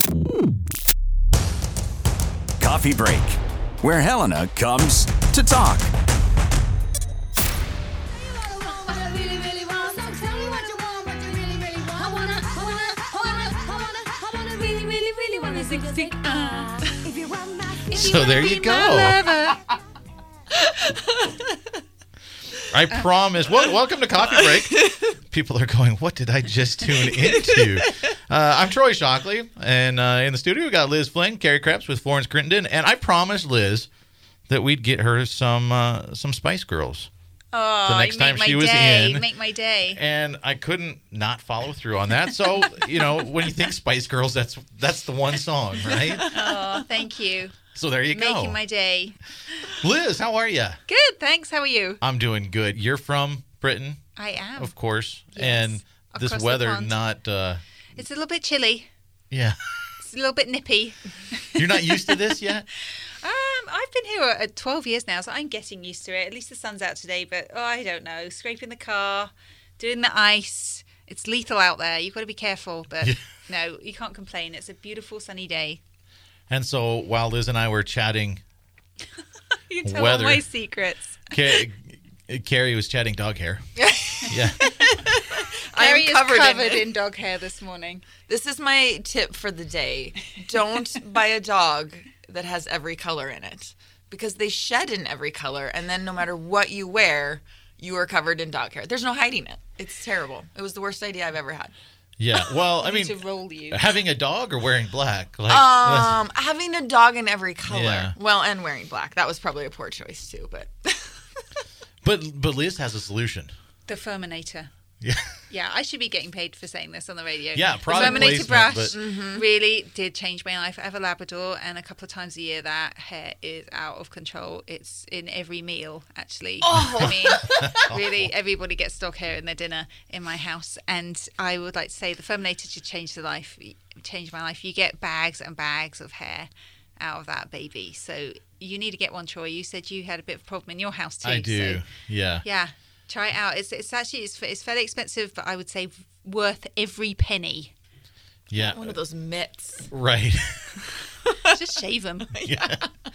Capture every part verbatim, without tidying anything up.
Coffee Break, where Helena comes to talk. So there you go. I promise. Well, welcome to Coffee Break. People are going, what did I just tune into? Uh, I'm Troy Shockley, and uh, in the studio we got Liz Flynn, Carrie Krebs with Florence Crittenden, and I promised Liz that we'd get her some uh, some Spice Girls. Oh, the next you make time my she was day. in. Make my day. And I couldn't not follow through on that. So, you know, when you think Spice Girls, that's that's the one song, right? Oh, thank you. So there you go. Making my day. Liz, how are you? Good, thanks. How are you? I'm doing good. You're from Britain, I am. of course. Yes. And Across this the weather pond. not, uh, It's a little bit chilly. yeah. It's a little bit nippy. You're not used to this yet? Um, I've been here at twelve years now, so I'm getting used to it. At least the sun's out today, but oh, I don't know. Scraping the car, doing the ice. It's lethal out there. You've got to be careful, but Yeah. no, you can't complain. It's a beautiful sunny day. And so while Liz and I were chatting, You tell Weather. all my secrets. Ca- Carrie was chatting dog hair. Yeah. Carrie is covered in covered it. in dog hair this morning. This is my tip for the day. Don't buy a dog that has every color in it, because they shed in every color, and then no matter what you wear, you are covered in dog hair. There's no hiding it. It's terrible. It was the worst idea I've ever had. Yeah. Well, I I mean, need to roll you. having a dog or wearing black? Like, Um, having a dog in every color. Yeah. Well, and wearing black. That was probably a poor choice too, but but but Liz has a solution. The Furminator. Yeah. Yeah, I should be getting paid for saying this on the radio. Yeah, the product Furminator placement, brush but- Mm-hmm. really did change my life. I have a Labrador, and a couple of times a year that hair is out of control. It's in every meal, actually. Oh. I mean, really, everybody gets dog hair in their dinner in my house, and I would like to say the Furminator should change the life, change my life. You get bags and bags of hair out of that baby, so you need to get one, Troy. You said you had a bit of a problem in your house too. I do. So, Yeah. yeah. Try it out. It's it's actually it's, it's fairly expensive, but I would say worth every penny. Yeah. one of those mitts. Right. Just shave them. Yeah.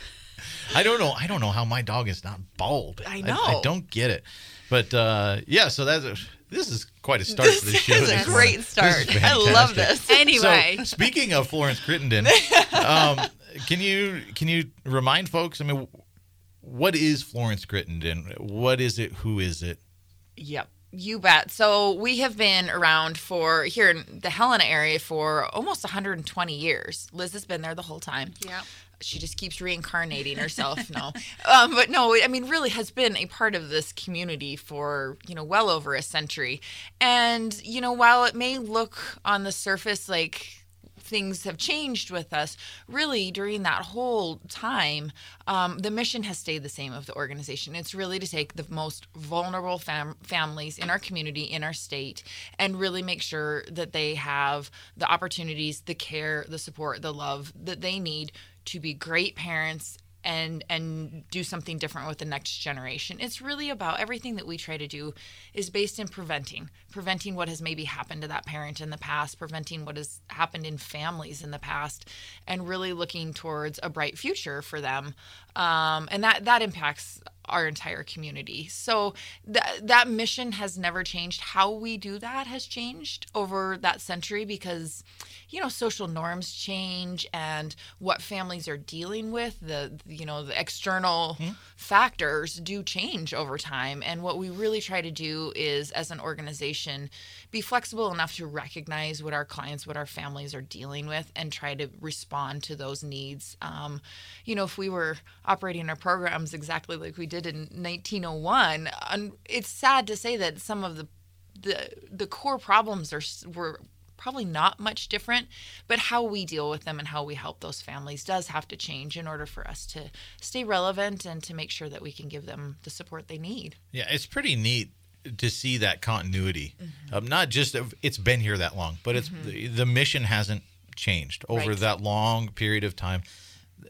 I don't know. I don't know how my dog is not bald. I I, know. don't get it. But uh, yeah, so that's a, this is quite a start to the show. This is this a morning. great start. This is I love fantastic. this. Anyway, So, speaking of Florence Crittenden, um, can you can you remind folks? I mean, what is Florence Crittenden? What is it? Who is it? Yep. You bet. So we have been around for here in the Helena area for almost one hundred twenty years. Liz has been there the whole time. yeah. She just keeps reincarnating herself. No, um, but no, I mean, really has been a part of this community for, you know, well over a century. And, you know, while it may look on the surface like things have changed with us, really during that whole time, um, the mission has stayed the same of the organization. It's really to take the most vulnerable fam- families in our community, in our state, and really make sure that they have the opportunities, the care, the support, the love that they need to be great parents and and do something different with the next generation. It's really about everything that we try to do is based in preventing, preventing what has maybe happened to that parent in the past, preventing what has happened in families in the past, and really looking towards a bright future for them. Um, and that, that impacts our entire community. So th- that mission has never changed. How we do that has changed over that century because, you know, social norms change and what families are dealing with, the, you know, the external mm-hmm. factors do change over time. And what we really try to do is, as an organization, be flexible enough to recognize what our clients, what our families are dealing with and try to respond to those needs. Um, you know, if we were operating our programs exactly like we did in nineteen oh one, um, it's sad to say that some of the the, the core problems are were probably not much different, but how we deal with them and how we help those families does have to change in order for us to stay relevant and to make sure that we can give them the support they need. Yeah, it's pretty neat to see that continuity. Mm-hmm. Um, not just of, it's been here that long, but it's mm-hmm. the, the mission hasn't changed over right. that long period of time.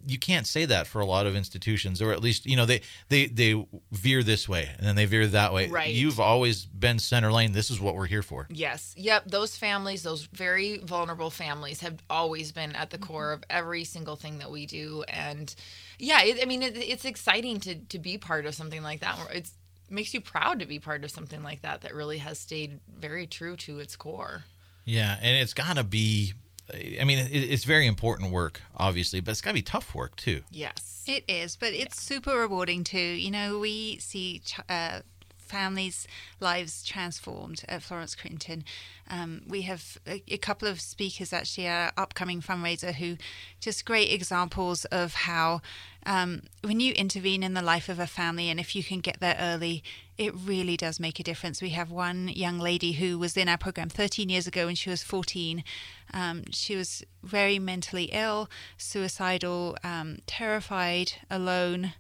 you can't say that for a lot of institutions, or at least, you know, they, they, they veer this way and then they veer that way. Right. You've always been center lane. This is what we're here for. Yes. Yep. Those families, those very vulnerable families have always been at the core of every single thing that we do. And yeah, it, I mean, it, it's exciting to, to be part of something like that. It's, it makes you proud to be part of something like that, that really has stayed very true to its core. Yeah. And it's gotta be, I mean, it, it's very important work, obviously, but it's got to be tough work, too. Yes. It is, but it's yeah. super rewarding, too. You know, we see ch- uh, families' lives transformed at Florence Crittenton. Um, we have a, a couple of speakers, actually, at our upcoming fundraiser, who just great examples of how um, when you intervene in the life of a family, and if you can get there early, it really does make a difference. We have one young lady who was in our program thirteen years ago when she was fourteen. Um, she was very mentally ill, suicidal, um, terrified, alone,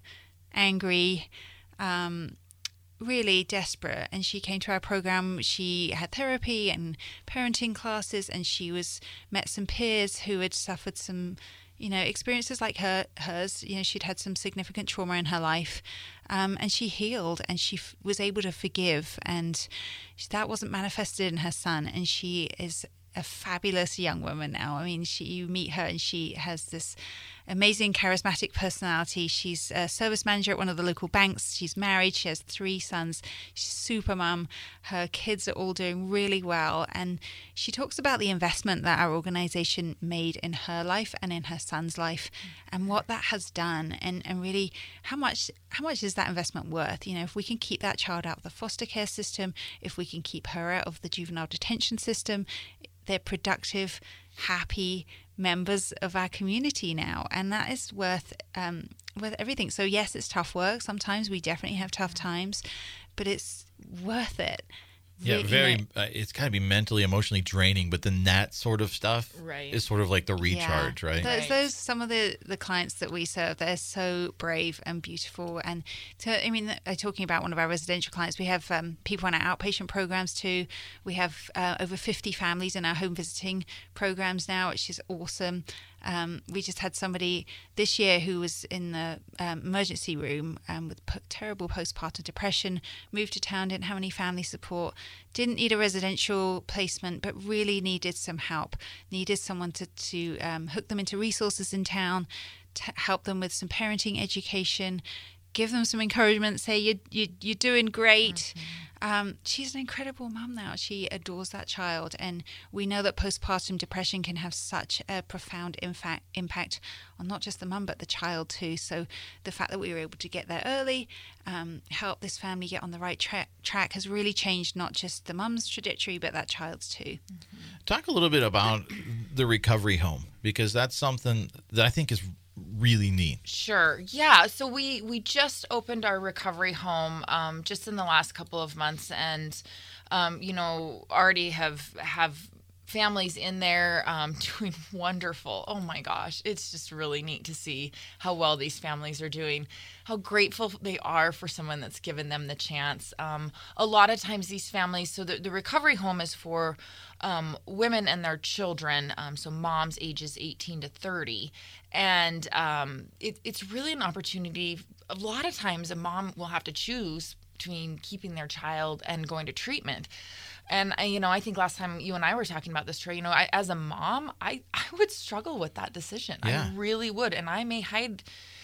angry, um, really desperate. And she came to our program. She had therapy and parenting classes, and she was met some peers who had suffered some, you know, experiences like her hers. You know, she'd had some significant trauma in her life, um, and she healed, and she f- was able to forgive, and that wasn't manifested in her son. And she is a fabulous young woman now. I mean, she, you meet her and she has this amazing charismatic personality. She's a service manager at one of the local banks. She's married. She has three sons. She's super mum. Her kids are all doing really well. And she talks about the investment that our organization made in her life and in her son's life, and what that has done, and, and really how much how much is that investment worth? You know, if we can keep that child out of the foster care system, if we can keep her out of the juvenile detention system, they're productive, happy members of our community now, and that is worth um, worth everything. So yes, it's tough work. Sometimes we definitely have tough times, but it's worth it. Yeah, Re- very. you know, Uh, it's got to be mentally, emotionally draining, but then that sort of stuff Right. is sort of like the recharge, yeah. right? Those, Right. those some of the, the clients that we serve, they're so brave and beautiful. And to, I mean, uh, talking about one of our residential clients, we have um, people in our outpatient programs too. We have uh, over fifty families in our home visiting programs now, which is awesome. Um, we just had somebody this year who was in the um, emergency room um, with p- terrible postpartum depression, moved to town, didn't have any family support, didn't need a residential placement, but really needed some help, needed someone to, to um, hook them into resources in town, to help them with some parenting education, give them some encouragement, say, you, you, you're doing great. Mm-hmm. Um, she's an incredible mum now. She adores that child. And we know that postpartum depression can have such a profound impact, impact on not just the mum, but the child too. So the fact that we were able to get there early, um, help this family get on the right tra- track has really changed not just the mum's trajectory, but that child's too. Mm-hmm. Talk a little bit about the recovery home, because that's something that I think is really neat. Sure. Yeah. So we we just opened our recovery home um, just in the last couple of months, and um, you know, already have have families in there um, doing wonderful. Oh my gosh, it's just really neat to see how well these families are doing, how grateful they are for someone that's given them the chance. Um, a lot of times these families, so the, the recovery home is for um, women and their children, um, so moms ages eighteen to thirty. And um, it, it's really an opportunity. A lot of times a mom will have to choose between keeping their child and going to treatment. And, I, you know, I think last time you and I were talking about this, Troy, you know, I, as a mom, I, I would struggle with that decision. Yeah. I really would. And I may hide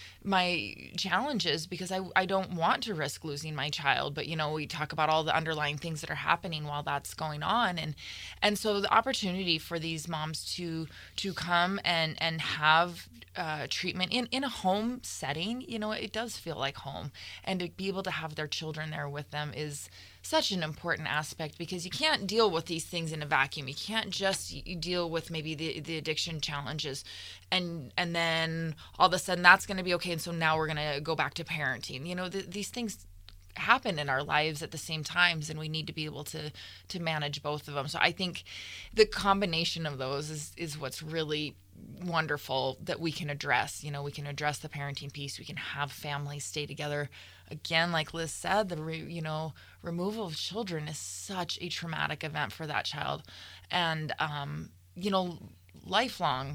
my challenges because I, I don't want to risk losing my child. But, you know, we talk about all the underlying things that are happening while that's going on. And and so the opportunity for these moms to to come and, and have uh, treatment in, in a home setting, you know, it does feel like home. And to be able to have their children there with them is such an important aspect, because you can't deal with these things in a vacuum. You can't just you deal with maybe the, the addiction challenges and and then all of a sudden that's going to be okay, and so now we're going to go back to parenting. You know, th- these things happen in our lives at the same times, and we need to be able to to manage both of them. So I think the combination of those is is what's really wonderful that we can address. You know, we can address the parenting piece. We can have families stay together. Again, like Liz said, the re, you know removal of children is such a traumatic event for that child, and um, you know, lifelong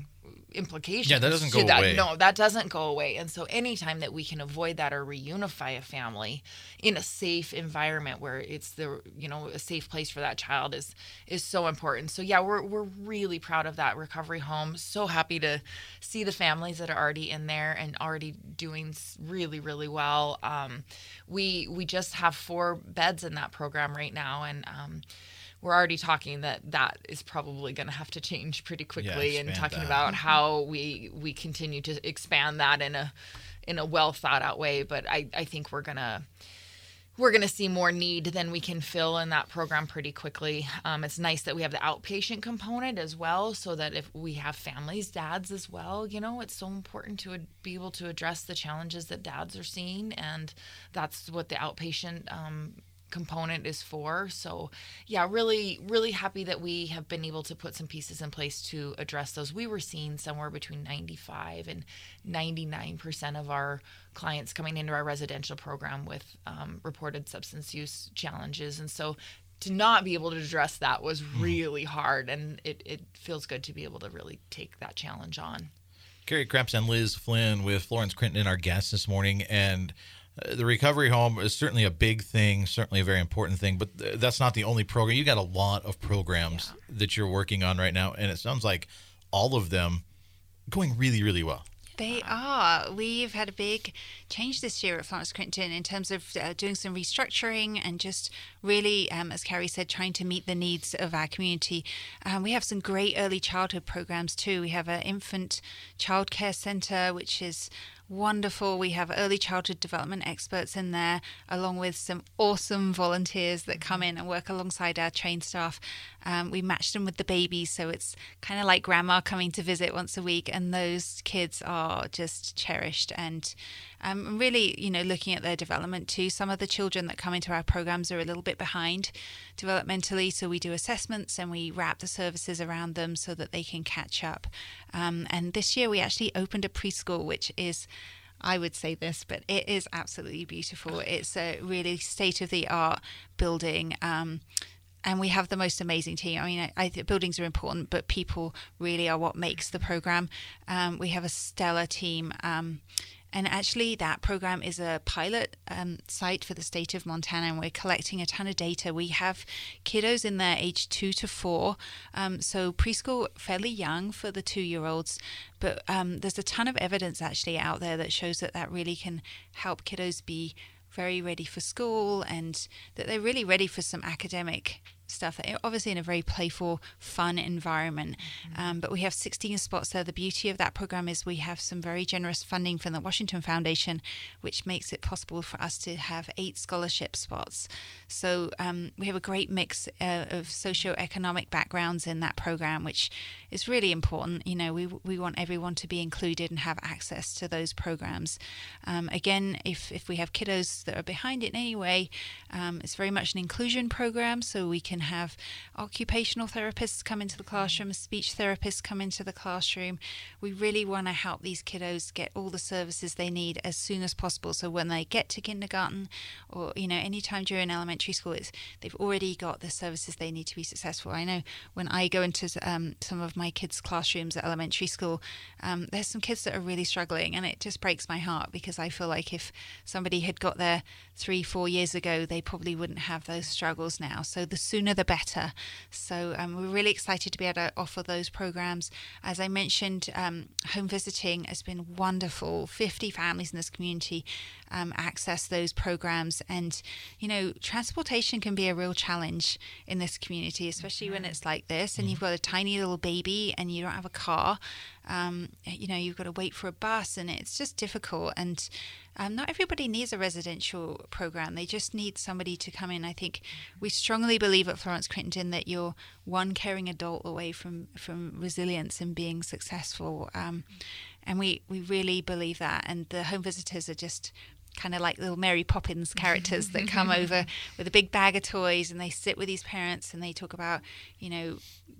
implications. Yeah, that doesn't to go that. away. No, that doesn't go away. And so anytime that we can avoid that or reunify a family in a safe environment where it's the, you know, a safe place for that child is is so important. So yeah, we're we're really proud of that recovery home. So happy to see the families that are already in there and already doing really, really well. Um, we we just have four beds in that program right now, and um, we're already talking that that is probably going to have to change pretty quickly, Yeah, and expand talking that. about how we we continue to expand that in a in a well thought out way. But I, I think we're gonna we're gonna see more need than we can fill in that program pretty quickly. Um, it's nice that we have the outpatient component as well, so that if we have families, dads as well, you know, it's so important to be able to address the challenges that dads are seeing, and that's what the outpatient um, component is for. So yeah, really, really happy that we have been able to put some pieces in place to address those. We were seeing somewhere between ninety-five and ninety-nine percent of our clients coming into our residential program with um, reported substance use challenges. And so to not be able to address that was really hard. And it, it feels good to be able to really take that challenge on. Carrie Krebs and Liz Flynn with Florence Crinton, our guests this morning. And uh, the recovery home is certainly a big thing, certainly a very important thing, but th- that's not the only program. You got a lot of programs yeah. that you're working on right now, and it sounds like all of them going really, really well. They are. We've had a big change this year at Florence Crinton in terms of uh, doing some restructuring and just really, um, as Carrie said, trying to meet the needs of our community. Um, we have some great early childhood programs too. We have an infant childcare centre, which is wonderful. We have early childhood development experts in there, along with some awesome volunteers that come in and work alongside our trained staff. Um, we match them with the babies, so it's kind of like grandma coming to visit once a week, and those kids are just cherished. And um, really, you know, looking at their development too. Some of the children that come into our programs are a little bit behind developmentally, so we do assessments and we wrap the services around them so that they can catch up. Um, and this year we actually opened a preschool, which is, I would say this, but it is absolutely beautiful. It's a really state-of-the-art building. Um, and we have the most amazing team. I mean, I, I think buildings are important, but people really are what makes the program. Um, we have a stellar team. Um, And actually, that program is a pilot um, site for the state of Montana, and we're collecting a ton of data. We have kiddos in there aged two to four, um, so preschool fairly young for the two-year-olds. But um, there's a ton of evidence actually out there that shows that that really can help kiddos be very ready for school, and that they're really ready for some academic stuff, obviously in a very playful, fun environment. Mm-hmm. Um, but we have sixteen spots there. The beauty of that program is we have some very generous funding from the Washington Foundation, which makes it possible for us to have eight scholarship spots. So um, we have a great mix uh, of socioeconomic backgrounds in that program, which is really important. You know, we we want everyone to be included and have access to those programs. Um, again, if, if we have kiddos that are behind in any way, um, it's very much an inclusion program, so we can have occupational therapists come into the classroom, speech therapists come into the classroom. We really want to help these kiddos get all the services they need as soon as possible. So when they get to kindergarten, or you know, anytime during elementary school, it's they've already got the services they need to be successful. I know when I go into um, some of my kids' classrooms at elementary school, um, there's some kids that are really struggling, and it just breaks my heart, because I feel like if somebody had got there three, four years ago, they probably wouldn't have those struggles now. So the sooner the better. So um, we're really excited to be able to offer those programs. As I mentioned, um, home visiting has been wonderful. fifty families in this community um, access those programs. And, you know, transportation can be a real challenge in this community, especially mm-hmm. when it's like this and you've got a tiny little baby and you don't have a car. Um, you know, you've got to wait for a bus, and it's just difficult. And um, not everybody needs a residential program. They just need somebody to come in. I think we strongly believe at Florence Crinton that you're one caring adult away from, from resilience and being successful. Um, and we, we really believe that. And the home visitors are just kind of like little Mary Poppins characters that come over with a big bag of toys, and they sit with these parents and they talk about, you know,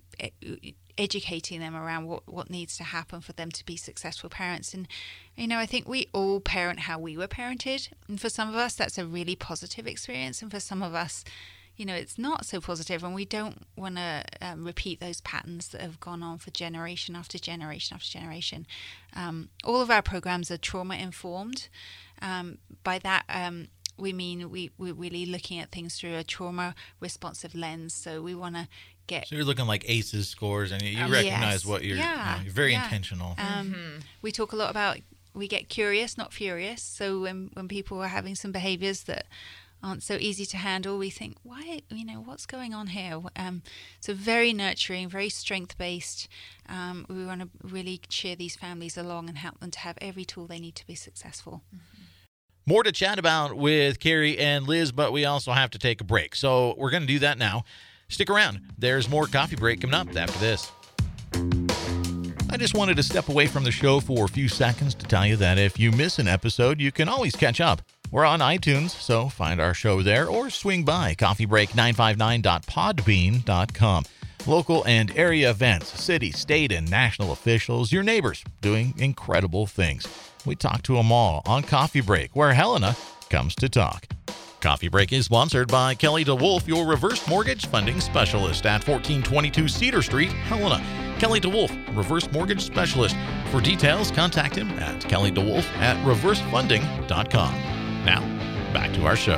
educating them around what, what needs to happen for them to be successful parents. And, you know, I think we all parent how we were parented. And for some of us, that's a really positive experience. And for some of us, you know, it's not so positive, and we don't want to um, repeat those patterns that have gone on for generation after generation after generation. Um, all of our programs are trauma informed. Um, by that, um, we mean we, we're really looking at things through a trauma responsive lens. So we want to get... So you're looking like A C Es scores, and you Um, recognize yes. what you're, Yeah, you know, you're very yeah. intentional. Um, Mm-hmm. We talk a lot about, we get curious, not furious. So when, when people are having some behaviors that aren't so easy to handle, we think, why, you know, what's going on here? Um, so very nurturing, very strength-based. Um, we want to really cheer these families along and help them to have every tool they need to be successful. More to chat about with Carrie and Liz, but we also have to take a break. So we're going to do that now. Stick around. There's more Coffee Break coming up after this. I just wanted to step away from the show for a few seconds to tell you that if you miss an episode, you can always catch up. We're on iTunes, so find our show there or swing by coffee break nine five nine dot podbean dot com. Local and area events, city, state, and national officials, your neighbors doing incredible things. We talk to them all on Coffee Break, where Helena comes to talk. Coffee Break is sponsored by Kelly DeWolf, your reverse mortgage funding specialist at fourteen twenty-two Cedar Street, Helena. Kelly DeWolf, reverse mortgage specialist. For details, contact him at kelly dewolf at reverse funding dot com. Now, back to our show.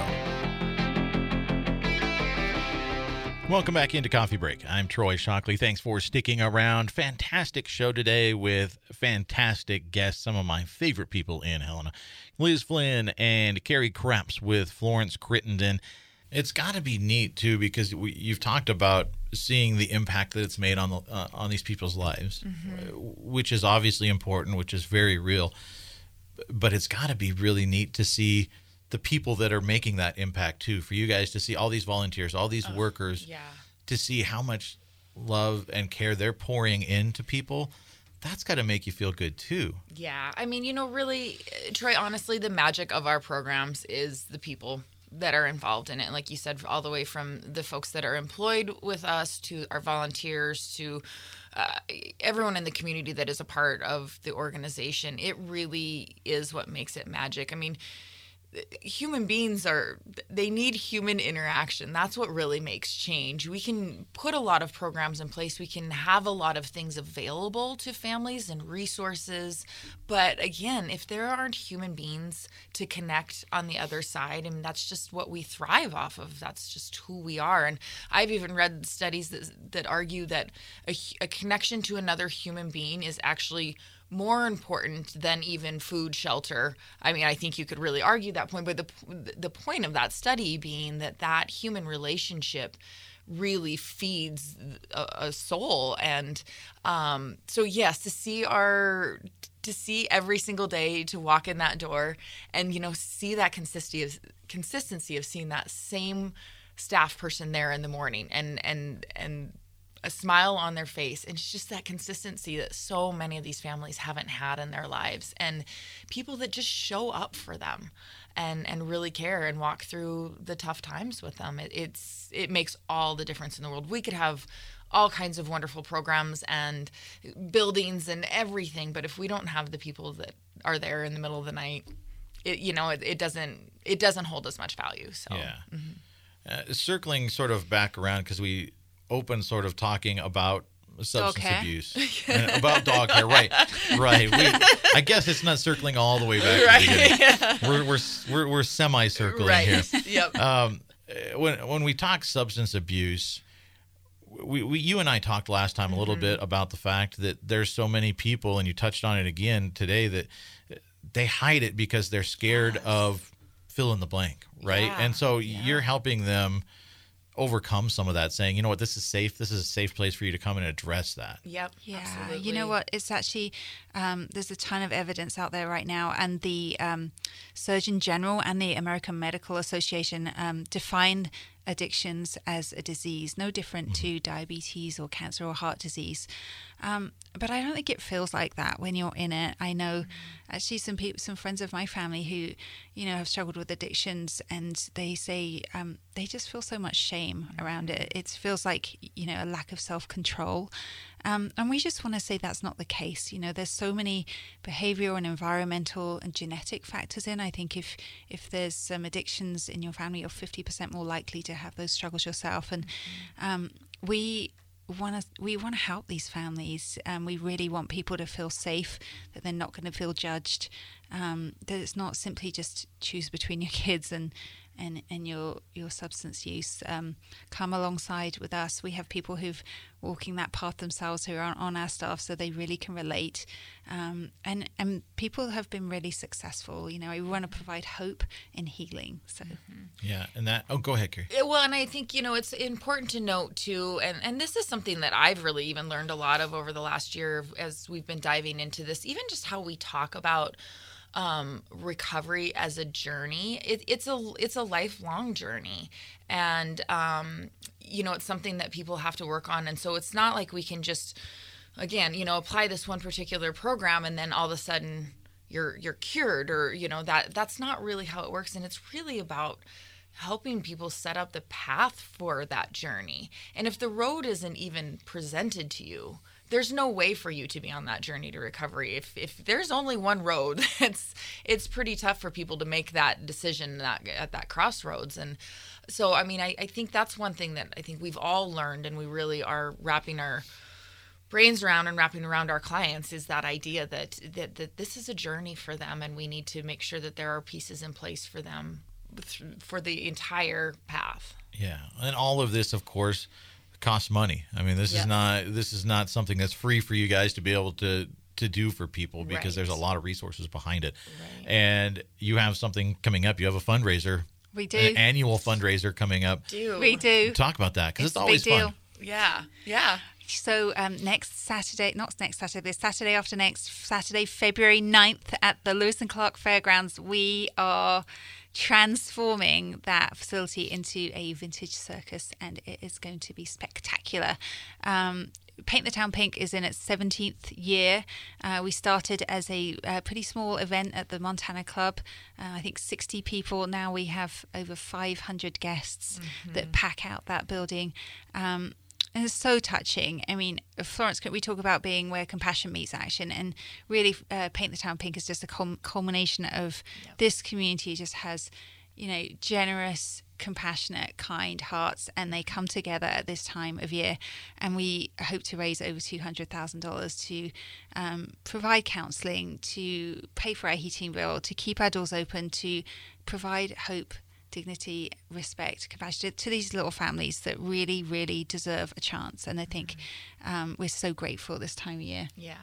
Welcome back into Coffee Break. I'm Troy Shockley. Thanks for sticking around. Fantastic show today with fantastic guests, some of my favorite people in Helena. Liz Flynn and Carrie Kreps with Florence Crittenden. It's got to be neat, too, because we, you've talked about seeing the impact that it's made on the, uh, on these people's lives, mm-hmm. which is obviously important, which is very real. But it's got to be really neat to see the people that are making that impact too, for you guys to see all these volunteers, all these oh, workers, yeah. to see how much love and care they're pouring into people. That's got to make you feel good too. Yeah. I mean, you know, really, Troy, honestly, the magic of our programs is the people that are involved in it. Like you said, all the way from the folks that are employed with us to our volunteers to uh, everyone in the community that is a part of the organization. It really is what makes it magic. I mean, human beings are, they need human interaction. That's what really makes change. We can put a lot of programs in place. We can have a lot of things available to families and resources. But again, if there aren't human beings to connect on the other side, and that's just what we thrive off of. That's just who we are. And I've even read studies that, that argue that a, a connection to another human being is actually more important than even food, shelter. I mean, I think you could really argue that point, but the the point of that study being that that human relationship really feeds a, a soul. And um, so, yes, to see our to see every single day, to walk in that door and, you know, see that consistency of consistency of seeing that same staff person there in the morning and and and a smile on their face. And it's just that consistency that so many of these families haven't had in their lives, and people that just show up for them and, and really care and walk through the tough times with them. It, it's, it makes all the difference in the world. We could have all kinds of wonderful programs and buildings and everything, but if we don't have the people that are there in the middle of the night, it, you know, it, it doesn't, it doesn't hold as much value. So, yeah. Mm-hmm. uh, circling sort of back around, because we open sort of talking about substance abuse and about dog hair, right? Right. We, I guess it's not circling all the way back. Right. To the beginning. Yeah. We're we're we're, we're semi-circling right. here. Yep. Um, when when we talk substance abuse, we, we you and I talked last time a little mm-hmm. bit about the fact that there's so many people, and you touched on it again today, that they hide it because they're scared yes. of fill in the blank, right? Yeah. And so yeah. you're helping them overcome some of that, saying, you know what, this is safe. This is a safe place for you to come and address that. Yep. Yeah. Absolutely. You know what? It's actually, um, there's a ton of evidence out there right now, and the um, Surgeon General and the American Medical Association um, define addictions as a disease, no different mm-hmm. to diabetes or cancer or heart disease. Um, but I don't think it feels like that when you're in it. I know mm-hmm. actually some people, some friends of my family who, you know, have struggled with addictions, and they say um, they just feel so much shame mm-hmm. around it. It feels like, you know, a lack of self-control. Um, and we just want to say that's not the case. You know, there's so many behavioral and environmental and genetic factors in. I think if if there's some addictions in your family, you're fifty percent more likely to have those struggles yourself. And um, we want to we want to help these families. Um, we really want people to feel safe, that they're not going to feel judged, um, that it's not simply just choose between your kids and and, and your your substance use. Um, come alongside with us. We have people who've walking that path themselves who are on, on our staff, so they really can relate. Um, and and people have been really successful. You know, we want to provide hope and healing. So Yeah, and that. Oh, go ahead, Carrie. Yeah, well, and I think, you know, it's important to note too, and, and this is something that I've really even learned a lot of over the last year as we've been diving into this, even just how we talk about um, recovery as a journey. It, it's a it's a lifelong journey, and um, you know, it's something that people have to work on, and so it's not like we can just, again, you know, apply this one particular program and then all of a sudden you're you're cured, or you know, that that's not really how it works, and it's really about helping people set up the path for that journey. And if the road isn't even presented to you, there's no way for you to be on that journey to recovery. If if there's only one road, it's it's pretty tough for people to make that decision that, at that crossroads. And so, I mean, I, I think that's one thing that I think we've all learned, and we really are wrapping our brains around and wrapping around our clients, is that idea that, that that this is a journey for them, and we need to make sure that there are pieces in place for them for the entire path. Yeah, and all of this, of course, costs money. I mean, this Yep. is not this is not something that's free for you guys to be able to to do for people, because Right. there's a lot of resources behind it. Right. And you have something coming up. You have a fundraiser, we do. an annual fundraiser coming up. Do We do. Talk about that, because it's, It's a always big deal. fun. Yeah. Yeah. So um, next Saturday, not next Saturday, but Saturday after next, Saturday, February ninth at the Lewis and Clark Fairgrounds, we are transforming that facility into a vintage circus, and it is going to be spectacular. Um, Paint the Town Pink is in its seventeenth year. Uh, we started as a, a pretty small event at the Montana Club. Uh, I think sixty people. Now we have over five hundred guests that pack out that building. Um, and it's so touching. I mean, Florence, we talk about being where compassion meets action, and really uh, Paint the Town Pink is just a cul- culmination of Yep. this community just has, you know, generous, compassionate, kind hearts, and they come together at this time of year. And we hope to raise over two hundred thousand dollars to um, provide counselling, to pay for our heating bill, to keep our doors open, to provide hope, dignity, respect, compassion to these little families that really, really deserve a chance. And I think um, we're so grateful this time of year. Yeah.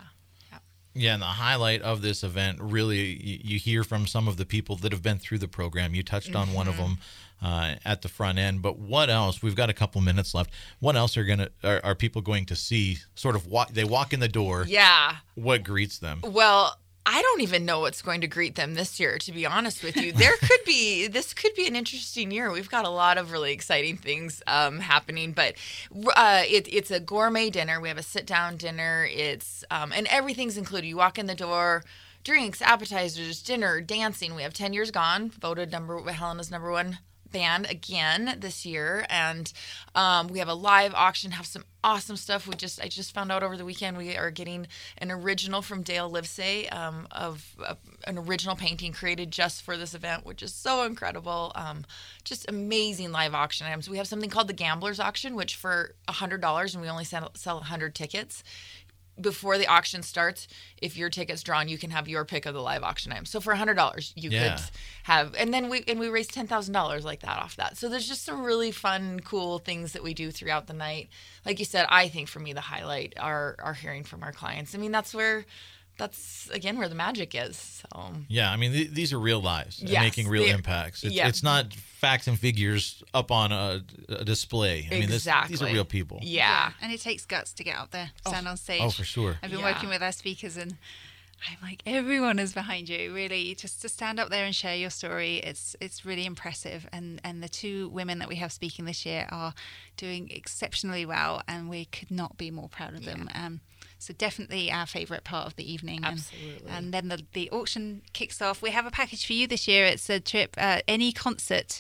Yeah, and the highlight of this event, really, you, you hear from some of the people that have been through the program. You touched on one of them uh, at the front end, but what else? We've got a couple minutes left. What else are gonna are, are people going to see? Sort of walk. They walk in the door. Yeah. What greets them? Well, I don't even know what's going to greet them this year, to be honest with you. There could be, this could be an interesting year. We've got a lot of really exciting things um, happening, but uh, it, it's a gourmet dinner. We have a sit-down dinner. It's, um, and everything's included. You walk in the door, drinks, appetizers, dinner, dancing. We have ten Years Gone, voted number Helena's number one band again this year, and um, we have a live auction, have some awesome stuff. We just I just found out over the weekend we are getting an original from Dale Livesey um, of uh, an original painting created just for this event, which is so incredible. Um, just amazing live auction items. We have something called the Gamblers Auction, which for one hundred dollars, and we only sell, sell one hundred tickets. Before the auction starts, if your ticket's drawn, you can have your pick of the live auction item. So for one hundred dollars, you Yeah. could have, and then we and we raised ten thousand dollars like that off that. So there's just some really fun, cool things that we do throughout the night. Like you said, I think for me the highlight are are hearing from our clients. I mean, that's where, that's again where the magic is. So Yeah, I mean, th- these are real lives and Yes, making real they- impacts. It's, yeah. it's not facts and figures up on a, a display. I mean, this, exactly. these are real people. Yeah. And it takes guts to get out there, stand on stage. Oh, for sure. I've been Yeah. working with our speakers, and I'm like, everyone is behind you. Really, just to stand up there and share your story, it's it's really impressive. And and the two women that we have speaking this year are doing exceptionally well, and we could not be more proud of them. Um, so definitely our favourite part of the evening. And- Absolutely. And, then the the auction kicks off. We have a package for you this year. It's a trip, uh, any concert.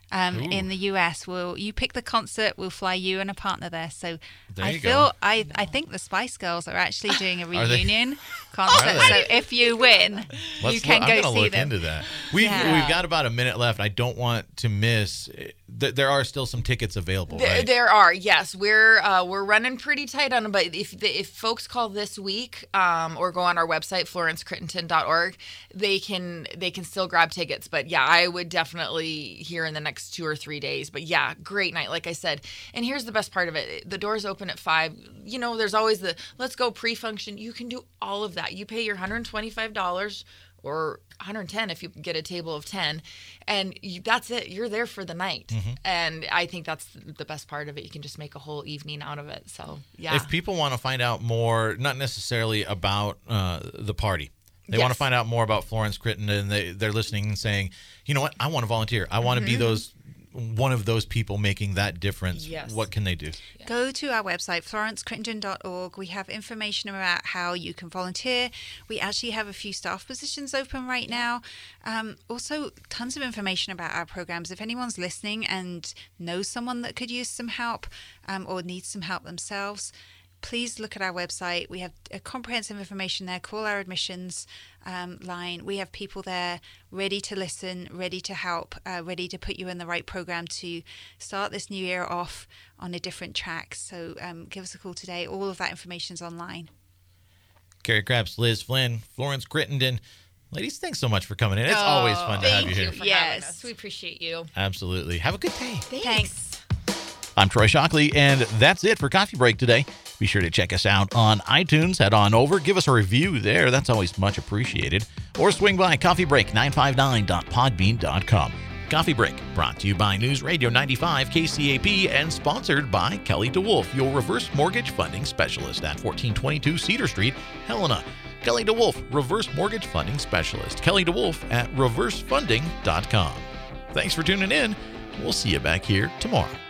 um, Ooh. in the U S. We'll you pick the concert, we'll fly you and a partner there. So There I you feel go. I I think the Spice Girls are actually doing a Are they? reunion concert. Are they? So if you win, Let's you can look, go I'm gonna see look them. into that. We've Yeah. we've got about a minute left. I don't want to miss. Th- there are still some tickets available, There, right? there are, yes. We're uh, we're running pretty tight on them, but if the, if folks call this week um, or go on our website florence crittenton dot org, they can they can still grab tickets. But yeah, I would definitely here in the next two or three days. But yeah, great night, like I said. And here's the best part of it: the doors open at five. You know, there's always the let's go pre-function. You can do all of that. You pay your one hundred twenty-five dollars. Or one hundred ten if you get a table of ten, and you, that's it. You're there for the night, Mm-hmm. and I think that's the best part of it. You can just make a whole evening out of it. So yeah, If people want to find out more, not necessarily about uh, the party, they want to Yes. find out more about Florence Crittenden, and they, they're listening and saying, you know what, I want to volunteer. I want to be those one of those people making that difference. Yes. What can they do? Go to our website, florence crittenton dot org. We have information about how you can volunteer. We actually have a few staff positions open right now. Um, also, tons of information about our programs. If anyone's listening and knows someone that could use some help um, or needs some help themselves, please look at our website. We have uh, comprehensive information there. Call our admissions um, line. We have people there ready to listen, ready to help, uh, ready to put you in the right program to start this new year off on a different track. So um, give us a call today. All of that information is online. Carrie Krabs, Liz Flynn, Florence Crittenden. Ladies, thanks so much for coming in. It's Oh, always fun to have thank you you here. for having Yes. us. We appreciate you. Absolutely. Have a good day. Thanks. I'm Troy Shockley, and that's it for Coffee Break today. Be sure to check us out on iTunes. Head on over, give us a review there. That's always much appreciated. Or swing by coffee break nine five nine dot podbean dot com. Coffee Break, brought to you by News Radio ninety-five K C A P and sponsored by Kelly DeWolf, your reverse mortgage funding specialist at fourteen twenty-two Cedar Street, Helena. Kelly DeWolf, reverse mortgage funding specialist. Kelly DeWolf at reverse funding dot com. Thanks for tuning in. We'll see you back here tomorrow.